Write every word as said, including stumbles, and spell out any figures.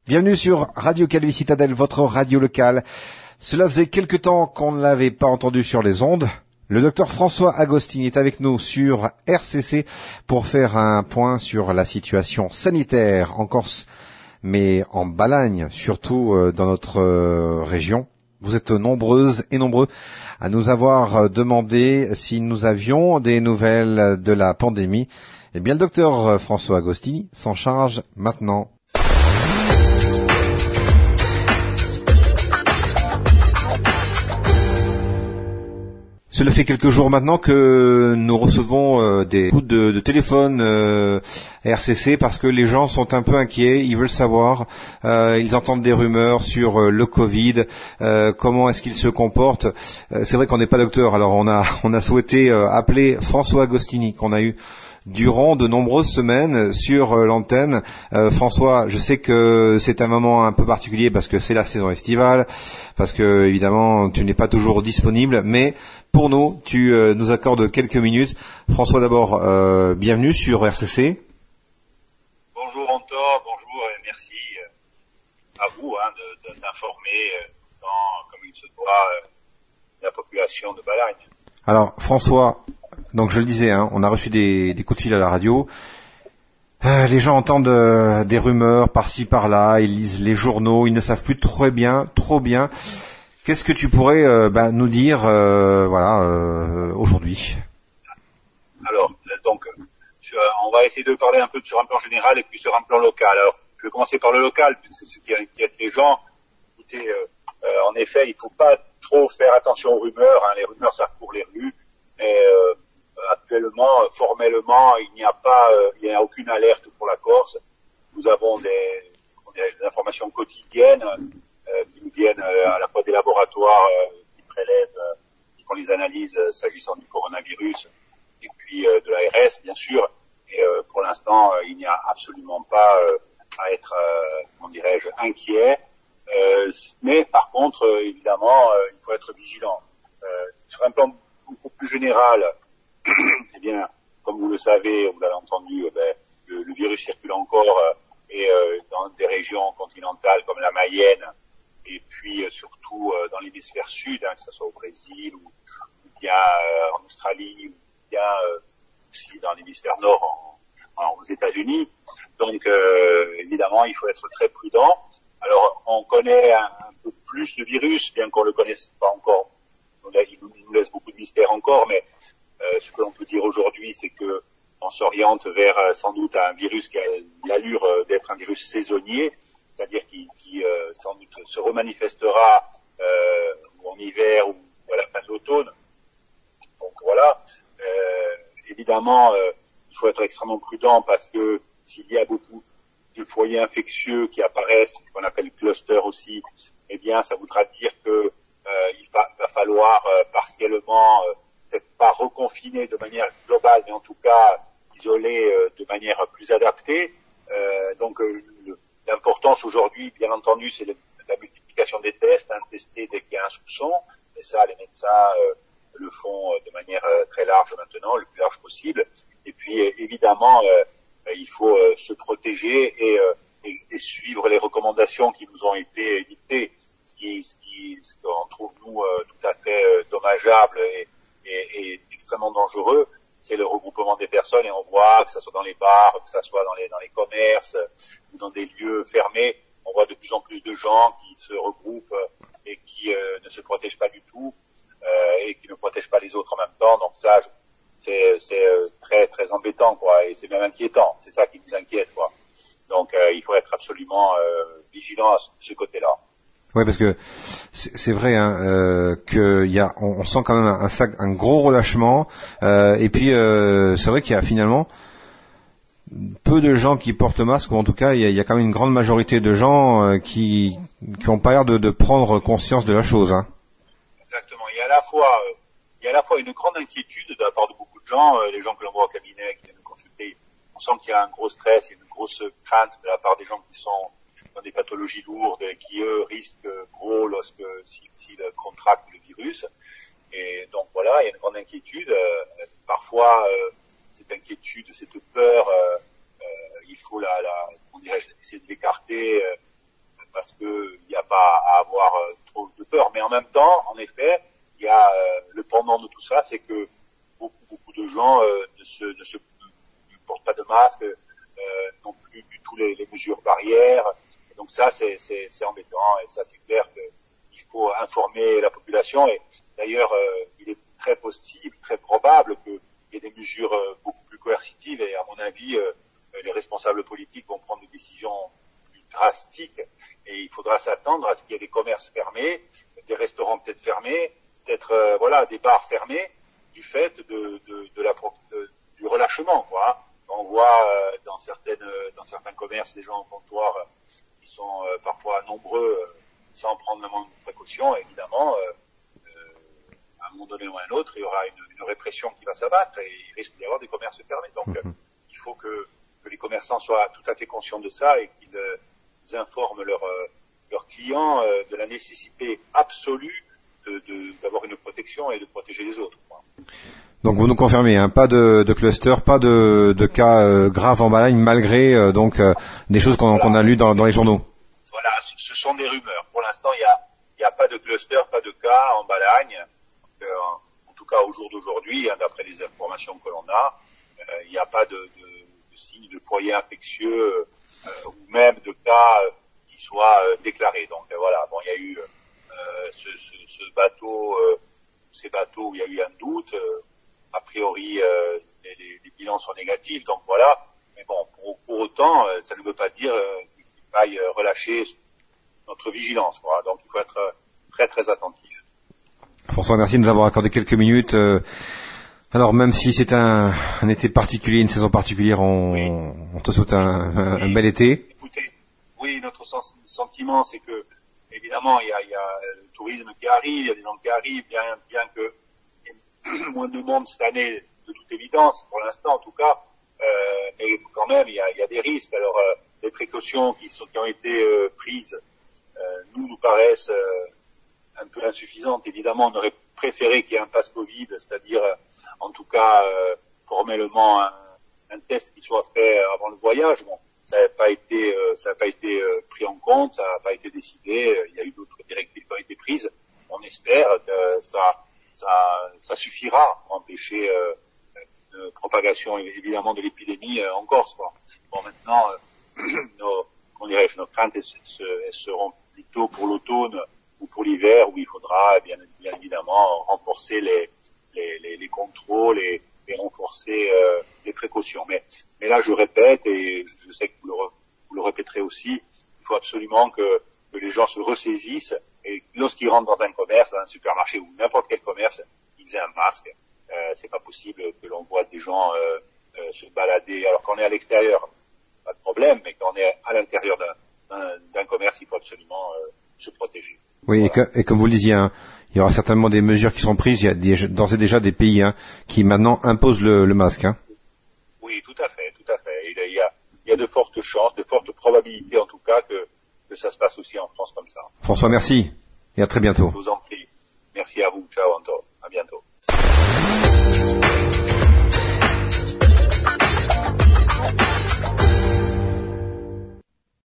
Bienvenue sur Radio Calvi Citadelle, votre radio locale. Cela faisait quelque temps qu'on ne l'avait pas entendu sur les ondes. Le docteur François Agostini est avec nous sur R C C pour faire un point sur la situation sanitaire en Corse, mais en Balagne, surtout dans notre région. Vous êtes nombreuses et nombreux à nous avoir demandé si nous avions des nouvelles de la pandémie. Eh bien, le docteur François Agostini s'en charge maintenant. Cela fait quelques jours maintenant que nous recevons euh, des coups de, de téléphone euh, R C C parce que les gens sont un peu inquiets, ils veulent savoir, euh, ils entendent des rumeurs sur euh, le Covid, euh, comment est-ce qu'ils se comportent. Euh, c'est vrai qu'on n'est pas docteur, alors on a on a souhaité euh, appeler François Agostini qu'on a eu durant de nombreuses semaines sur euh, l'antenne. Euh, François, je sais que c'est un moment un peu particulier parce que c'est la saison estivale, parce que évidemment tu n'es pas toujours disponible, mais pour nous, tu euh, nous accordes quelques minutes. François, d'abord, euh, bienvenue sur R C C. Bonjour Antor, bonjour et merci à vous hein, de, de, d'informer euh, dans, comme il se doit euh, la population de Balagne. Alors François, donc je le disais, hein, on a reçu des, des coups de fil à la radio. Euh, les gens entendent euh, des rumeurs par-ci par-là, ils lisent les journaux, ils ne savent plus très bien, trop bien. Qu'est-ce que tu pourrais euh, bah, nous dire euh, voilà, euh, aujourd'hui? Alors, donc, sur, on va essayer de parler un peu sur un plan général et puis sur un plan local. Alors, je vais commencer par le local, c'est ce qui inquiète les gens. Écoutez, euh, euh, en effet, il ne faut pas trop faire attention aux rumeurs. Hein. Les rumeurs, ça court les rues. Mais euh, actuellement, formellement, il n'y a pas, euh, il n'y a aucune alerte pour la Corse. Nous avons des, des informations quotidiennes. Euh, qui nous viennent euh, à la fois des laboratoires euh, qui prélèvent, euh, qui font les analyses euh, s'agissant du coronavirus, et puis euh, de l'A R S bien sûr. Et euh, pour l'instant, euh, il n'y a absolument pas euh, à être, euh, comment dirais-je, inquiet. Euh, mais par contre, euh, évidemment, euh, il faut être vigilant. Euh, sur un plan beaucoup plus général, eh bien, comme vous le savez, vous l'avez entendu, euh, ben, le, le virus circule encore euh, et euh, dans des régions continentales comme la Mayenne. Et puis euh, surtout euh, dans l'hémisphère sud, hein, que ce soit au Brésil ou, ou bien euh, en Australie ou bien euh, aussi dans l'hémisphère nord en, en, aux États-Unis. Donc euh, évidemment, il faut être très prudent. Alors on connaît un, un peu plus le virus, bien qu'on le connaisse pas encore. Il nous laisse beaucoup de mystère encore, mais euh, ce que l'on peut dire aujourd'hui, c'est que on s'oriente vers euh, sans doute un virus qui a l'allure euh, d'être un virus saisonnier. C'est-à-dire qui, qui euh, sans doute se remanifestera euh, en hiver ou à la fin de l'automne. Donc voilà. Euh, évidemment, euh, il faut être extrêmement prudent parce que s'il y a beaucoup de foyers infectieux qui apparaissent, qu'on appelle cluster aussi, eh bien, ça voudra dire que euh, il va, va falloir euh, partiellement, euh, peut-être pas reconfiner de manière globale, mais en tout cas isoler euh, de manière plus adaptée. Euh, donc euh, le, L'importance aujourd'hui, bien entendu, c'est la multiplication des tests, hein, tester dès qu'il y a un soupçon. Et ça, les médecins euh, le font de manière euh, très large maintenant, le plus large possible. Et puis, euh, évidemment, euh, il faut euh, se protéger et, euh, et, et suivre les recommandations qui nous ont été dictées. Ce qui, ce qui, ce qu'on trouve nous euh, tout à fait euh, dommageable et, et, et extrêmement dangereux, c'est le regroupement des personnes, et on voit que ça soit dans les bars, que ça soit dans les dans les commerces ou dans des lieux fermés, on voit de plus en plus de gens qui se regroupent et qui euh, ne se protègent pas du tout euh, et qui ne protègent pas les autres en même temps. Donc ça, c'est c'est très très embêtant, quoi, et c'est même inquiétant. C'est ça qui nous inquiète, quoi. Donc euh, il faut être absolument euh, vigilant à ce, ce côté-là. Ouais, parce que c'est, c'est vrai hein, euh, que il y a, on, on sent quand même un, un, un gros relâchement. Euh, et puis euh, c'est vrai qu'il y a finalement peu de gens qui portent le masque, ou en tout cas il y a, il y a quand même une grande majorité de gens euh, qui qui ont pas l'air de, de prendre conscience de la chose. Hein. Exactement. Il y a à la fois euh, il y a à la fois une grande inquiétude de la part de beaucoup de gens, euh, les gens que l'on voit au cabinet, qui viennent nous consulter. On sent qu'il y a un gros stress, il y a une grosse crainte de la part des gens qui sont dans des pathologies lourdes et qui, eux, risquent gros lorsque, s'ils si, si contractent le virus. Et donc, voilà, il y a une grande inquiétude. Euh, parfois, euh, cette inquiétude, cette peur, euh, euh, il faut la, la, on dirait, essayer de l'écarter, euh, même temps, en effet, il y a euh, le pendant de tout ça, c'est que beaucoup, beaucoup de gens euh, ne, se, ne se ne portent pas de masque, euh, non plus du tout les, les mesures barrières. Et donc ça, c'est, c'est, c'est embêtant. Et ça, c'est clair qu'il faut informer la population. Et d'ailleurs, euh, il est très possible, très probable qu'il y ait des mesures euh, beaucoup plus coercitives. Et à mon avis, euh, les responsables politiques vont prendre des décisions plus drastiques. Et il faudra s'attendre à ce qu'il y ait des commerces fermés, des restaurants peut-être fermés, peut-être euh, voilà des bars fermés du fait de, de, de la de, du relâchement, quoi. On voit euh, dans certaines dans certains commerces des gens au comptoir euh, qui sont euh, parfois nombreux euh, sans prendre le moindre précaution. Évidemment, euh, euh, à un moment donné ou à un autre, il y aura une, une répression qui va s'abattre et il risque d'y avoir des commerces fermés. Donc, euh, il faut que, que les commerçants soient tout à fait conscients de ça et qu'ils euh, informent leurs euh, leurs clients euh, de la nécessité absolue de, de, d'avoir une protection et de protéger les autres, quoi. Donc vous nous confirmez, hein, pas de, de cluster, pas de, de cas euh, graves en Balagne, malgré euh, donc euh, des choses qu'on, voilà. qu'on a lues dans, dans les journaux. Voilà, ce sont des rumeurs. Pour l'instant, il y a, il y a pas de cluster, pas de cas en Balagne. Donc, euh, en tout cas, au jour d'aujourd'hui, hein, d'après les informations que l'on a, euh, il n'y a pas de, de, de signes de foyer infectieux euh, ou même de cas euh, qui soient euh, déclarés. Donc euh, voilà, bon, il y a eu euh, ce, ce, ce bateau, euh, ces bateaux où il y a eu un doute. Euh, A priori, euh, les, les, les bilans sont négatifs, donc voilà. Mais bon, pour, pour autant, euh, ça ne veut pas dire euh, qu'il faille euh, relâcher notre vigilance, quoi. Donc il faut être euh, très très attentif. François, merci de nous avoir accordé quelques minutes. Euh, alors même si c'est un, un été particulier, une saison particulière, on, oui. on te souhaite un, un, oui. un bel été. Écoutez, oui, notre sens, sentiment, c'est que évidemment, il y a, il y a le tourisme qui arrive, il y a des gens qui arrivent, bien, bien que moins de monde cette année, de toute évidence, pour l'instant en tout cas, euh, mais quand même il y a, il y a des risques. Alors euh, les précautions qui, sont, qui ont été euh, prises euh, nous nous paraissent euh, un peu insuffisantes. Évidemment, on aurait préféré qu'il y ait un pass Covid, c'est-à-dire euh, en tout cas euh, formellement un, un test qui soit fait avant le voyage. Bon, ça n'a pas été, euh, ça n'a pas été euh, pris en compte, ça n'a pas été décidé. Il y a eu d'autres directives qui ont été prises. On espère que ça Ça, ça suffira pour empêcher euh, une propagation évidemment de l'épidémie euh, en Corse, quoi. Bon, maintenant, euh, nos, comment dirais-je, nos craintes elles, elles, elles seront plutôt pour l'automne ou pour l'hiver, où il faudra bien, bien évidemment renforcer les, les, les, les contrôles et, et renforcer euh, les précautions. Mais, mais là, je répète, et je sais que vous le, vous le répéterez aussi, il faut absolument que, que les gens se ressaisissent. Et lorsqu'ils rentrent dans un commerce, dans un supermarché ou n'importe quel commerce, ils aient un masque. Euh, c'est pas possible que l'on voit des gens euh, euh, se balader alors qu'on est à l'extérieur, pas de problème, mais quand on est à l'intérieur d'un, d'un, d'un commerce, il faut absolument euh, se protéger. Oui, voilà. et, que, et comme vous le disiez, hein, il y aura certainement des mesures qui seront prises. Il y a des, d'ores et déjà des pays hein, qui maintenant imposent le, le masque. Hein. Oui, tout à fait, tout à fait. Il y a, il y a de fortes chances, de fortes probabilités en tout cas que que ça se passe aussi en France comme ça. François, merci et à très bientôt. Je vous en